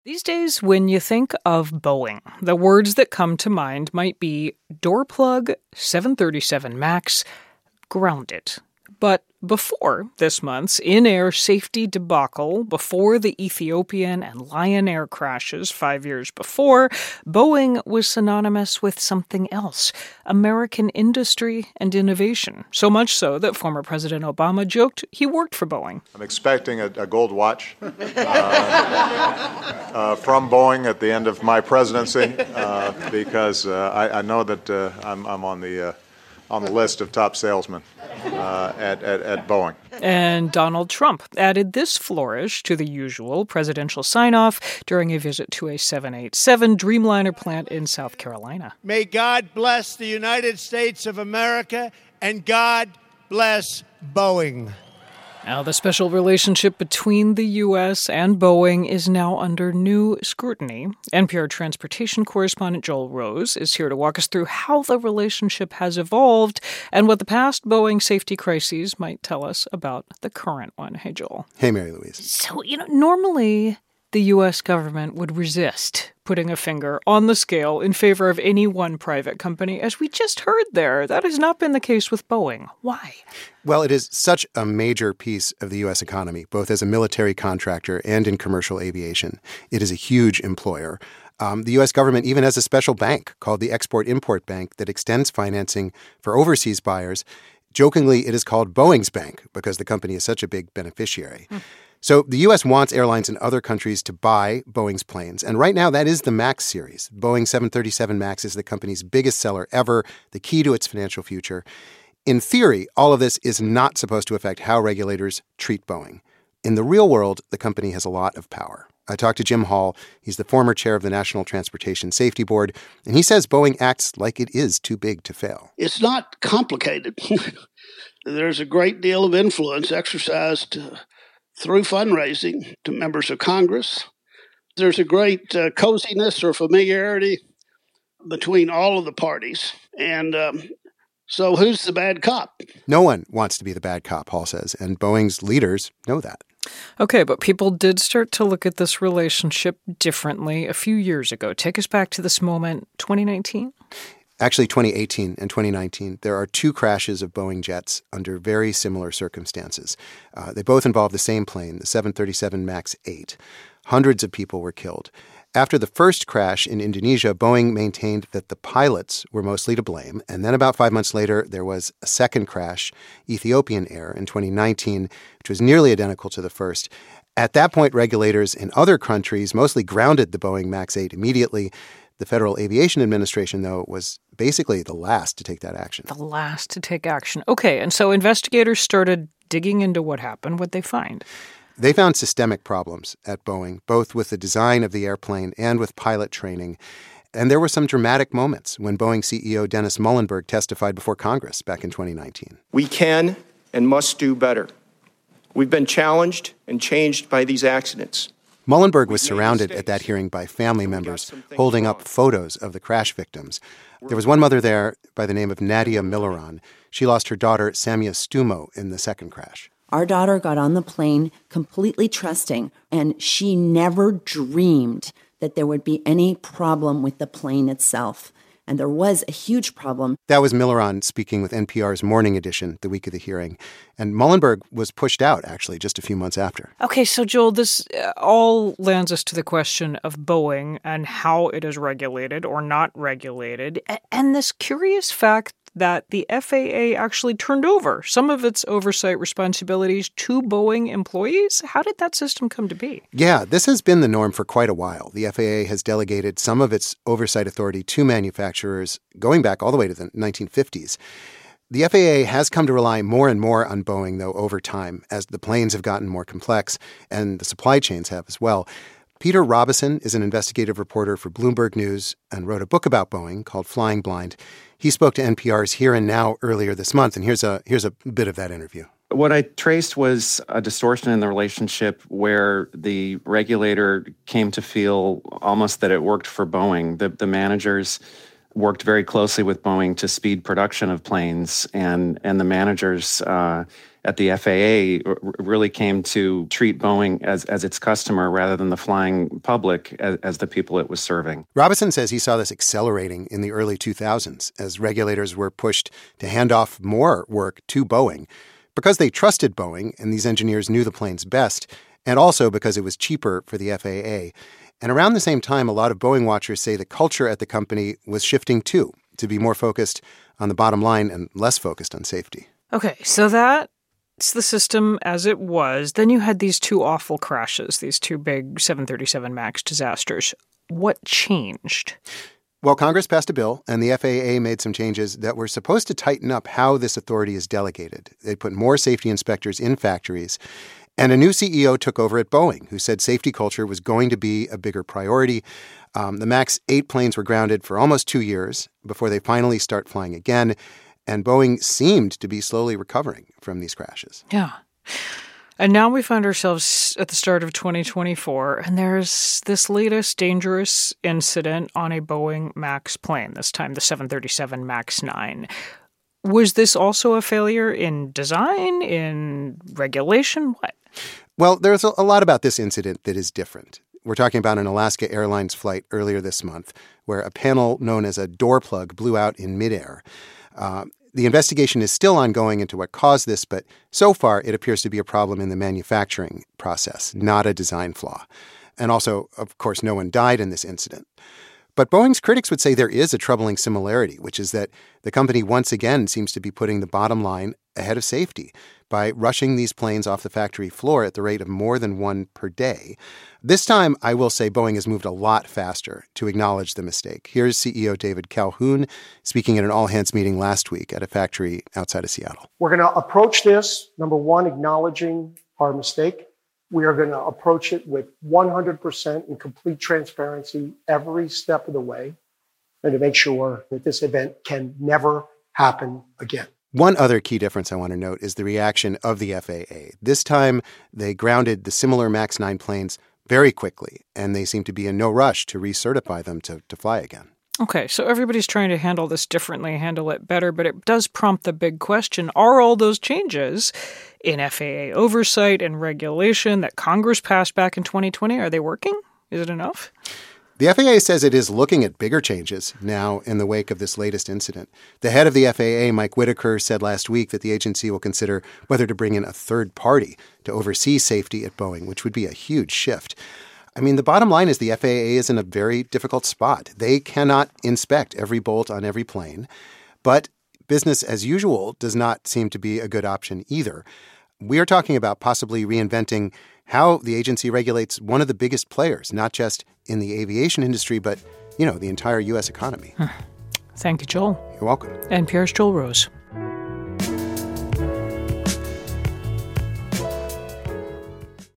These days, when you think of Boeing, the words that come to mind might be door plug, 737 MAX, grounded. But before this month's in-air safety debacle, before the Ethiopian and Lion Air crashes 5 years before, Boeing was synonymous with something else, American industry and innovation. So much so that former President Obama joked he worked for Boeing. I'm expecting a gold watch from Boeing at the end of my presidency because I know that I'm on the list of top salesmen at Boeing. And Donald Trump added this flourish to the usual presidential sign-off during a visit to a 787 Dreamliner plant in South Carolina. May God bless the United States of America, and God bless Boeing. Now, the special relationship between the U.S. and Boeing is now under new scrutiny. NPR transportation correspondent Joel Rose is here to walk us through how the relationship has evolved and what the past Boeing safety crises might tell us about the current one. Hey, Joel. Hey, Mary Louise. So, normally the U.S. government would resist putting a finger on the scale in favor of any one private company. As we just heard there, that has not been the case with Boeing. Why? Well, it is such a major piece of the U.S. economy, both as a military contractor and in commercial aviation. It is a huge employer. The U.S. government even has a special bank called the Export-Import Bank that extends financing for overseas buyers. Jokingly, it is called Boeing's bank because the company is such a big beneficiary. So the U.S. wants airlines in other countries to buy Boeing's planes. And right now, that is the MAX series. Boeing 737 MAX is the company's biggest seller ever, the key to its financial future. In theory, all of this is not supposed to affect how regulators treat Boeing. In the real world, the company has a lot of power. I talked to Jim Hall. He's the former chair of the National Transportation Safety Board, and he says Boeing acts like it is too big to fail. It's not complicated. There's a great deal of influence exercised through fundraising to members of Congress. There's a great coziness or familiarity between all of the parties. And so who's the bad cop? No one wants to be the bad cop, Hall says, and Boeing's leaders know that. Okay, but people did start to look at this relationship differently a few years ago. Take us back to this moment, 2019? Actually, 2018 and 2019, there are two crashes of Boeing jets under very similar circumstances. They both involve the same plane, the 737 MAX 8. Hundreds of people were killed. After the first crash in Indonesia, Boeing maintained that the pilots were mostly to blame. And then about 5 months later, there was a second crash, Ethiopian Air, in 2019, which was nearly identical to the first. At that point, regulators in other countries mostly grounded the Boeing MAX 8 immediately. The Federal Aviation Administration, though, was basically the last to take that action. The last to take action. Okay, and so investigators started digging into what happened. What'd they find? They found systemic problems at Boeing, both with the design of the airplane and with pilot training. And there were some dramatic moments when Boeing CEO Dennis Muilenburg testified before Congress back in 2019. We can and must do better. We've been challenged and changed by these accidents. Muilenburg was surrounded at that hearing by family members holding up photos of the crash victims. There was one mother there by the name of Nadia Milaron. She lost her daughter, Samia Stumo, in the second crash. Our daughter got on the plane completely trusting, and she never dreamed that there would be any problem with the plane itself. And there was a huge problem. That was Milaron speaking with NPR's Morning Edition the week of the hearing. And Muilenburg was pushed out, actually, just a few months after. Okay, so Joel, this all lands us to the question of Boeing and how it is regulated or not regulated. And this curious fact that the FAA actually turned over some of its oversight responsibilities to Boeing employees. How did that system come to be? Yeah, this has been the norm for quite a while. The FAA has delegated some of its oversight authority to manufacturers going back all the way to the 1950s. The FAA has come to rely more and more on Boeing, though, over time, as the planes have gotten more complex and the supply chains have as well. Peter Robison is an investigative reporter for Bloomberg News and wrote a book about Boeing called Flying Blind. He spoke to NPR's Here and Now earlier this month, and here's a bit of that interview. What I traced was a distortion in the relationship where the regulator came to feel almost that it worked for Boeing. The managers worked very closely with Boeing to speed production of planes, and the managers at the FAA really came to treat Boeing as its customer rather than the flying public as the people it was serving. Robison says he saw this accelerating in the early 2000s as regulators were pushed to hand off more work to Boeing because they trusted Boeing and these engineers knew the planes best, and also because it was cheaper for the FAA. And around the same time, a lot of Boeing watchers say the culture at the company was shifting too, to be more focused on the bottom line and less focused on safety. Okay, so that's the system as it was. Then you had these two awful crashes, these two big 737 MAX disasters. What changed? Well, Congress passed a bill, and the FAA made some changes that were supposed to tighten up how this authority is delegated. They put more safety inspectors in factories. And a new CEO took over at Boeing, who said safety culture was going to be a bigger priority. The MAX 8 planes were grounded for almost 2 years before they finally start flying again. And Boeing seemed to be slowly recovering from these crashes. Yeah. And now we find ourselves at the start of 2024, and there's this latest dangerous incident on a Boeing MAX plane, this time the 737 MAX 9. Was this also a failure in design, in regulation? What? Well, there's a lot about this incident that is different. We're talking about an Alaska Airlines flight earlier this month where a panel known as a door plug blew out in midair. The investigation is still ongoing into what caused this, but so far it appears to be a problem in the manufacturing process, not a design flaw. And also, of course, no one died in this incident. But Boeing's critics would say there is a troubling similarity, which is that the company once again seems to be putting the bottom line ahead of safety by rushing these planes off the factory floor at the rate of more than one per day. This time, I will say Boeing has moved a lot faster to acknowledge the mistake. Here's CEO David Calhoun speaking at an all-hands meeting last week at a factory outside of Seattle. We're going to approach this, number one, acknowledging our mistake. We are going to approach it with 100% and complete transparency every step of the way, and to make sure that this event can never happen again. One other key difference I want to note is the reaction of the FAA. This time, they grounded the similar MAX 9 planes very quickly, and they seem to be in no rush to recertify them to fly again. Okay, so everybody's trying to handle this differently, handle it better, but it does prompt the big question, are all those changes in FAA oversight and regulation that Congress passed back in 2020, are they working? Is it enough? The FAA says it is looking at bigger changes now in the wake of this latest incident. The head of the FAA, Mike Whitaker, said last week that the agency will consider whether to bring in a third party to oversee safety at Boeing, which would be a huge shift. I mean, the bottom line is the FAA is in a very difficult spot. They cannot inspect every bolt on every plane, but business as usual does not seem to be a good option either. We are talking about possibly reinventing how the agency regulates one of the biggest players, not just in the aviation industry, but, the entire U.S. economy. Thank you, Joel. You're welcome. NPR's Joel Rose.